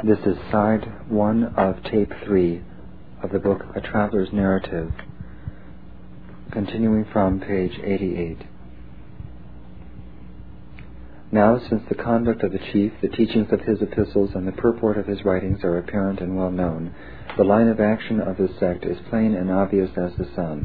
This is side 1 of tape 3 of the book A Traveler's Narrative, continuing from page 88. Now, since the conduct of the chief, the teachings of his epistles, and the purport of his writings are apparent and well known, the line of action of this sect is plain and obvious as the sun.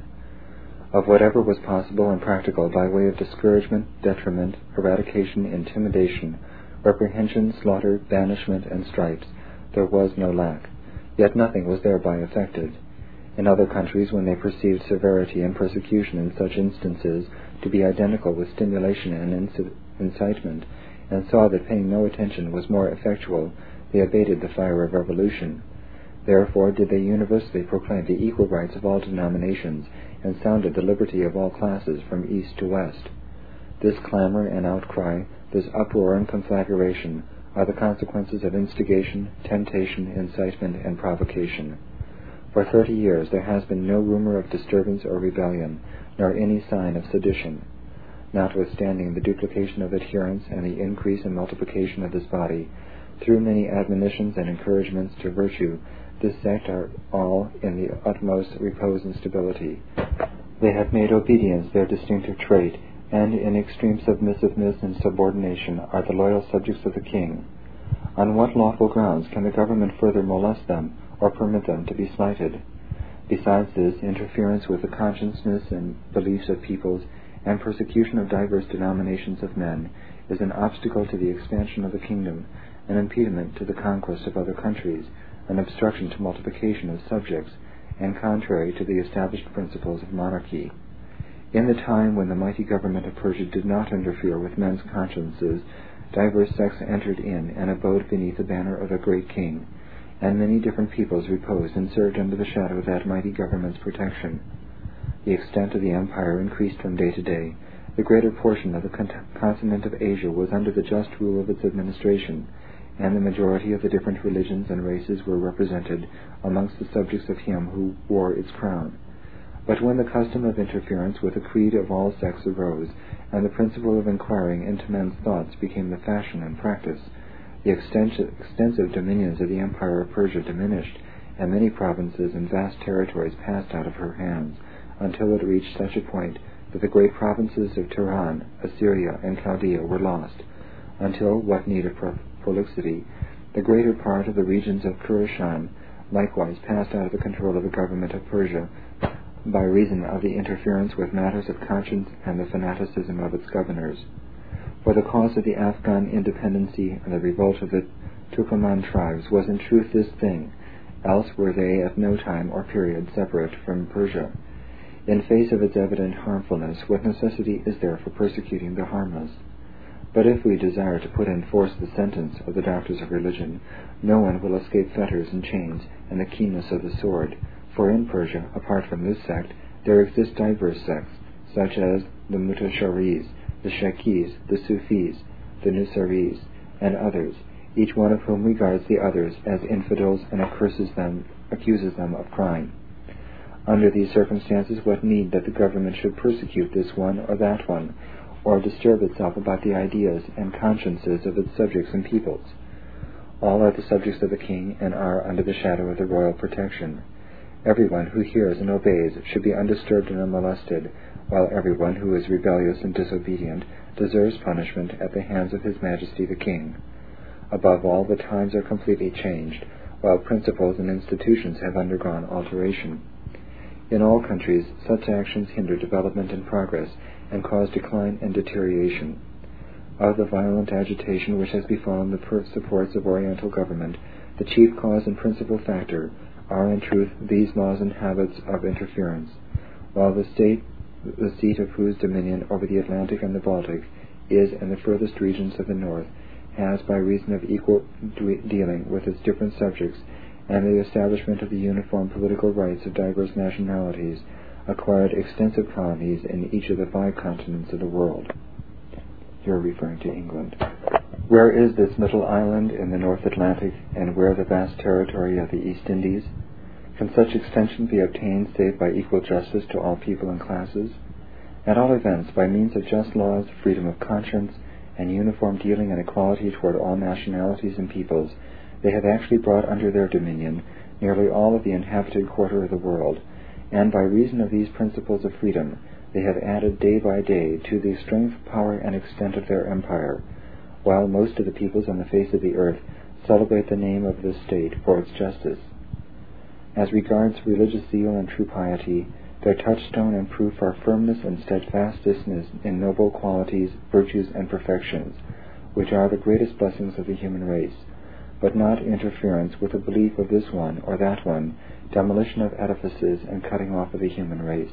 Of whatever was possible and practical by way of discouragement, detriment, eradication, intimidation, reprehension, slaughter, banishment, and stripes, there was no lack, yet nothing was thereby effected. In other countries, when they perceived severity and persecution in such instances to be identical with stimulation and incitement, and saw that paying no attention was more effectual, they abated the fire of revolution. Therefore did they universally proclaim the equal rights of all denominations, and sounded the liberty of all classes from east to west. This clamor and outcry, this uproar and conflagration, are the consequences of instigation, temptation, incitement, and provocation. For 30 years there has been no rumor of disturbance or rebellion, nor any sign of sedition. Notwithstanding the duplication of adherents and the increase and multiplication of this body, through many admonitions and encouragements to virtue, this sect are all in the utmost repose and stability. They have made obedience their distinctive trait, and in extreme submissiveness and subordination are the loyal subjects of the king. On what lawful grounds can the government further molest them, or permit them to be slighted? Besides this, interference with the consciousness and beliefs of peoples, and persecution of diverse denominations of men, is an obstacle to the expansion of the kingdom, an impediment to the conquest of other countries, an obstruction to multiplication of subjects, and contrary to the established principles of monarchy. In the time when the mighty government of Persia did not interfere with men's consciences, diverse sects entered in and abode beneath the banner of a great king, and many different peoples reposed and served under the shadow of that mighty government's protection. The extent of the empire increased from day to day. The greater portion of the continent of Asia was under the just rule of its administration, and the majority of the different religions and races were represented amongst the subjects of him who wore its crown. But when the custom of interference with the creed of all sects arose, and the principle of inquiring into men's thoughts became the fashion and practice, the extensive dominions of the empire of Persia diminished, and many provinces and vast territories passed out of her hands, until it reached such a point that the great provinces of Turan, Assyria, and Chaldea were lost, until, what need of prolixity, the greater part of the regions of Khurasan likewise passed out of the control of the government of Persia, by reason of the interference with matters of conscience and the fanaticism of its governors. For the cause of the Afghan independency and the revolt of the Turkoman tribes was in truth this thing, else were they at no time or period separate from Persia. In face of its evident harmfulness, what necessity is there for persecuting the harmless? But if we desire to put in force the sentence of the doctors of religion, no one will escape fetters and chains and the keenness of the sword. For in Persia, apart from this sect, there exist diverse sects, such as the Mutasharis, the Shakis, the Sufis, the Nusaris, and others, each one of whom regards the others as infidels and accuses them of crime. Under these circumstances, what need that the government should persecute this one or that one, or disturb itself about the ideas and consciences of its subjects and peoples? All are the subjects of the king and are under the shadow of the royal protection. Everyone who hears and obeys should be undisturbed and unmolested, while everyone who is rebellious and disobedient deserves punishment at the hands of His Majesty the King. Above all, the times are completely changed, while principles and institutions have undergone alteration. In all countries, such actions hinder development and progress, and cause decline and deterioration. Of the violent agitation which has befallen the supports of Oriental government, the chief cause and principal factor are in truth these laws and habits of interference, while the state, the seat of whose dominion over the Atlantic and the Baltic is in the furthest regions of the north, has, by reason of equal dealing with its different subjects and the establishment of the uniform political rights of diverse nationalities, acquired extensive colonies in each of the 5 continents of the world. You're referring to England. Where is this little island in the North Atlantic, and where the vast territory of the East Indies? Can such extension be obtained save by equal justice to all people and classes? At all events, by means of just laws, freedom of conscience, and uniform dealing and equality toward all nationalities and peoples, They have actually brought under their dominion nearly all of the inhabited quarter of the world, and by reason of these principles of freedom, they have added day by day to the strength, power, and extent of their empire, while most of the peoples on the face of the earth celebrate the name of this state for its justice. As regards religious zeal and true piety, their touchstone and proof are firmness and steadfastness in noble qualities, virtues, and perfections, which are the greatest blessings of the human race, but not interference with the belief of this one or that one, demolition of edifices, and cutting off of the human race.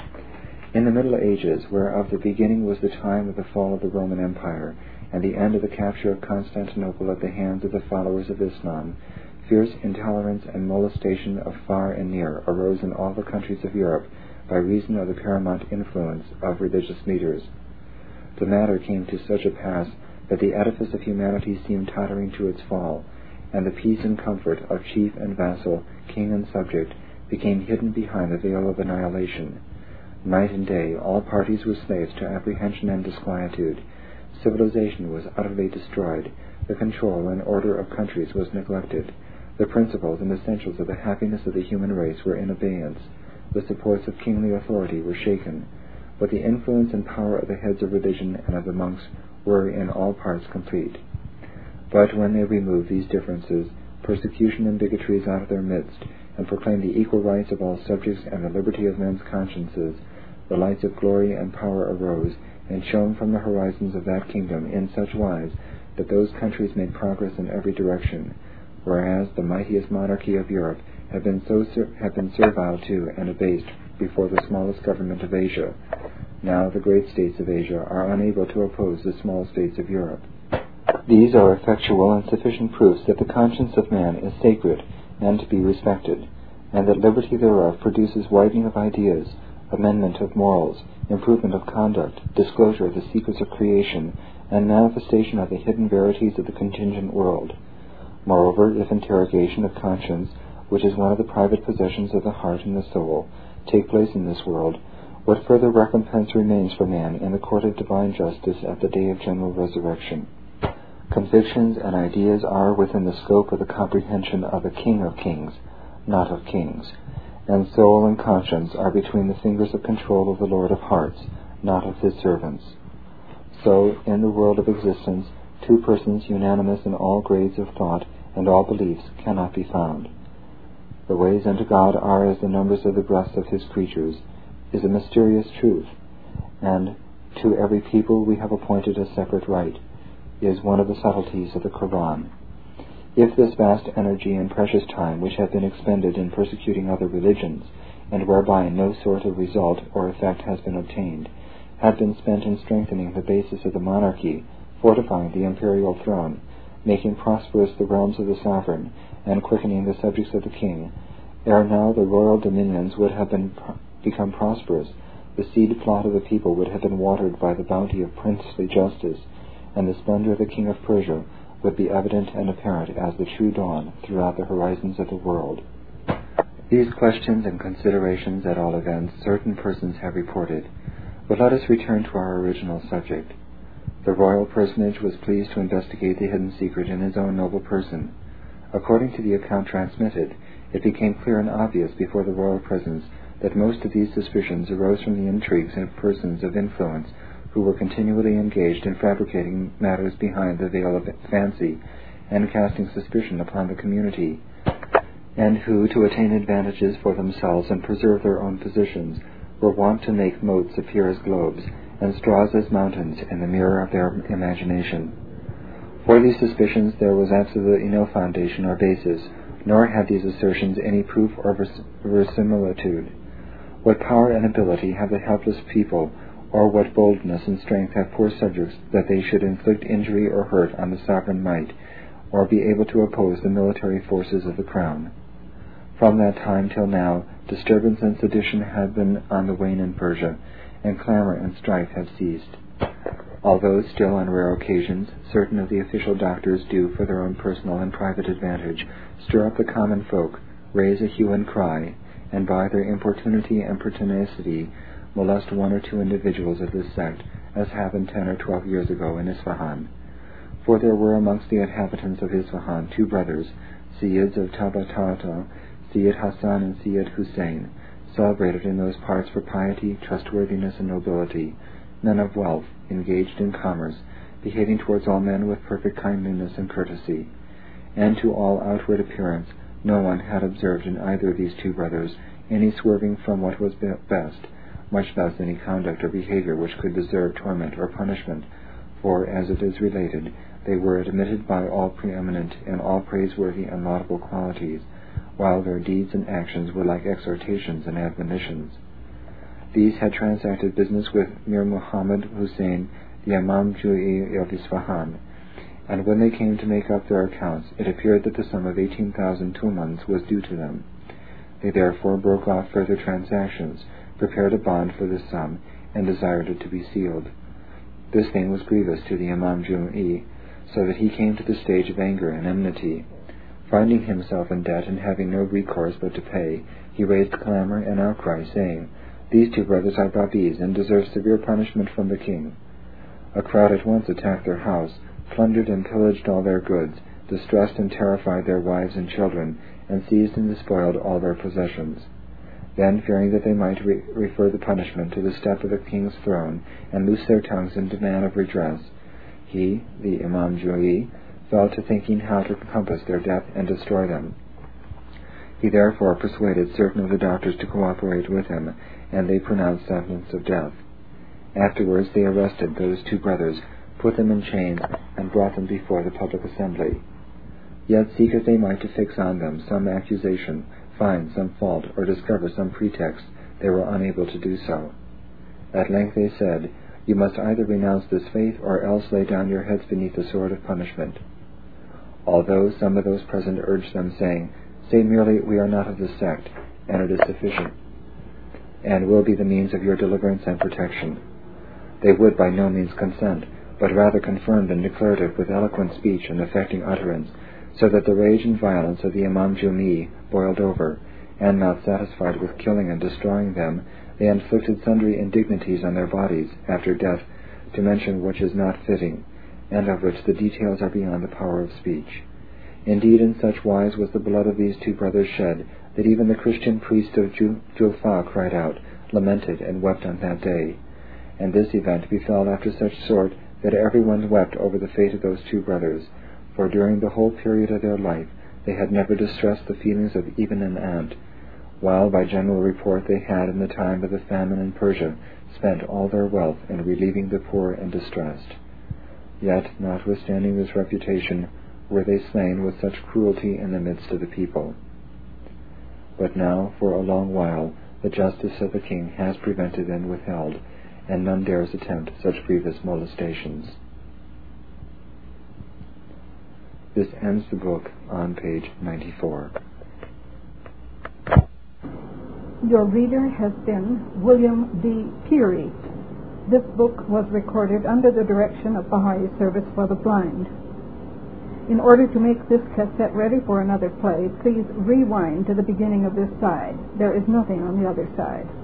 In the Middle Ages, whereof the beginning was the time of the fall of the Roman Empire and the end of the capture of Constantinople at the hands of the followers of Islam, fierce intolerance and molestation of far and near arose in all the countries of Europe by reason of the paramount influence of religious leaders. The matter came to such a pass that the edifice of humanity seemed tottering to its fall, and the peace and comfort of chief and vassal, king and subject, became hidden behind the veil of annihilation. Night and day all parties were slaves to apprehension and disquietude. Civilization was utterly destroyed. The control and order of countries was neglected. The principles and essentials of the happiness of the human race were in abeyance. The supports of kingly authority were shaken. But the influence and power of the heads of religion and of the monks were in all parts complete. But when they removed these differences, persecution and bigotries out of their midst, and proclaimed the equal rights of all subjects and the liberty of men's consciences, the lights of glory and power arose and shone from the horizons of that kingdom in such wise that those countries made progress in every direction, whereas the mightiest monarchy of Europe had been servile to and abased before the smallest government of Asia. Now the great states of Asia are unable to oppose the small states of Europe. These are effectual and sufficient proofs that the conscience of man is sacred and to be respected, and that liberty thereof produces widening of ideas, amendment of morals, improvement of conduct, disclosure of the secrets of creation, and manifestation of the hidden verities of the contingent world. Moreover, if interrogation of conscience, which is one of the private possessions of the heart and the soul, take place in this world, what further recompense remains for man in the court of divine justice at the day of general resurrection? Convictions and ideas are within the scope of the comprehension of the King of Kings, not of kings, and soul and conscience are between the fingers of control of the Lord of hearts, not of his servants. So, in the world of existence, two persons unanimous in all grades of thought and all beliefs cannot be found. The ways unto God are as the numbers of the breasts of his creatures, is a mysterious truth, and to every people we have appointed a separate right, is one of the subtleties of the Quran. If this vast energy and precious time which have been expended in persecuting other religions, and whereby no sort of result or effect has been obtained, had been spent in strengthening the basis of the monarchy, fortifying the imperial throne, making prosperous the realms of the sovereign, and quickening the subjects of the king, ere now the royal dominions would have become prosperous, the seed plot of the people would have been watered by the bounty of princely justice, and the splendor of the king of Persia would be evident and apparent as the true dawn throughout the horizons of the world. These questions and considerations, at all events, certain persons have reported. But let us return to our original subject. The royal personage was pleased to investigate the hidden secret in his own noble person. According to the account transmitted, it became clear and obvious before the royal presence that most of these suspicions arose from the intrigues of persons of influence who were continually engaged in fabricating matters behind the veil of fancy and casting suspicion upon the community, and who, to attain advantages for themselves and preserve their own positions, were wont to make motes appear as globes and straws as mountains in the mirror of their imagination. For these suspicions there was absolutely no foundation or basis, nor had these assertions any proof or verisimilitude. What power and ability have the helpless people, or what boldness and strength have poor subjects, that they should inflict injury or hurt on the sovereign might, or be able to oppose the military forces of the crown? From that time till now, disturbance and sedition have been on the wane in Persia, and clamor and strife have ceased. Although still on rare occasions, certain of the official doctors do, for their own personal and private advantage, stir up the common folk, raise a hue and cry, and by their importunity and pertinacity molest one or two individuals of this sect, as happened 10 or 12 years ago in Isfahan. For there were amongst the inhabitants of Isfahan 2 brothers, Sayyids of Tabatata, Sayyid Hassan and Sayyid Hussein, celebrated in those parts for piety, trustworthiness, and nobility, men of wealth, engaged in commerce, behaving towards all men with perfect kindliness and courtesy. And to all outward appearance, no one had observed in either of these 2 brothers any swerving from what was best, much less any conduct or behavior which could deserve torment or punishment, for, as it is related, they were admitted by all preeminent and all praiseworthy and laudable qualities, while their deeds and actions were like exhortations and admonitions. These had transacted business with Mir Muhammad Hussein, the Imam Ju'i of Isfahan, and when they came to make up their accounts, it appeared that the sum of 18,000 tumans was due to them. They therefore broke off further transactions, prepared a bond for this sum, and desired it to be sealed. This thing was grievous to the Imam Ju'i, so that he came to the stage of anger and enmity. Finding himself in debt and having no recourse but to pay, he raised clamor and outcry, saying, "These 2 brothers are Babis, and deserve severe punishment from the king." A crowd at once attacked their house, plundered and pillaged all their goods, distressed and terrified their wives and children, and seized and despoiled all their possessions. Then, fearing that they might refer the punishment to the step of the king's throne, and loose their tongues in demand of redress, he, the Imam Ju'i, fell to thinking how to compass their death and destroy them. He therefore persuaded certain of the doctors to cooperate with him, and they pronounced sentence of death. Afterwards they arrested those 2 brothers, put them in chains, and brought them before the public assembly. Yet seek as they might to fix on them some accusation, find some fault, or discover some pretext, they were unable to do so. At length they said, "You must either renounce this faith, or else lay down your heads beneath the sword of punishment." Although some of those present urged them, saying, "Say merely, 'We are not of this sect,' and it is sufficient, and will be the means of your deliverance and protection," they would by no means consent, but rather confirmed and declared it with eloquent speech and affecting utterance, so that the rage and violence of the Imam Ju'i boiled over, and not satisfied with killing and destroying them, they inflicted sundry indignities on their bodies after death, to mention which is not fitting, and of which the details are beyond the power of speech. Indeed, in such wise was the blood of these 2 brothers shed, that even the Christian priest of Julfa cried out, lamented, and wept on that day. And this event befell after such sort that everyone wept over the fate of those 2 brothers, for during the whole period of their life they had never distressed the feelings of even an ant, while by general report they had, in the time of the famine in Persia, spent all their wealth in relieving the poor and distressed. Yet, notwithstanding this reputation, were they slain with such cruelty in the midst of the people. But now, for a long while, the justice of the king has prevented and withheld, and none dares attempt such grievous molestations. This ends the book on page 94. Your reader has been William D. Peary. This book was recorded under the direction of Baha'i Service for the Blind. In order to make this cassette ready for another play, please rewind to the beginning of this side. There is nothing on the other side.